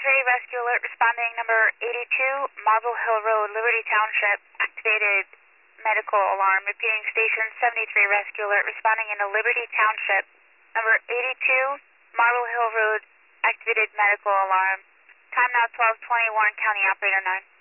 3 rescue alert responding number 82, Marble Hill Road, Liberty Township, activated medical alarm. Repeating station 73 rescue alert responding in Liberty Township, number 82, Marble Hill Road, activated medical alarm. Time now 12:20, Warren County operator 9.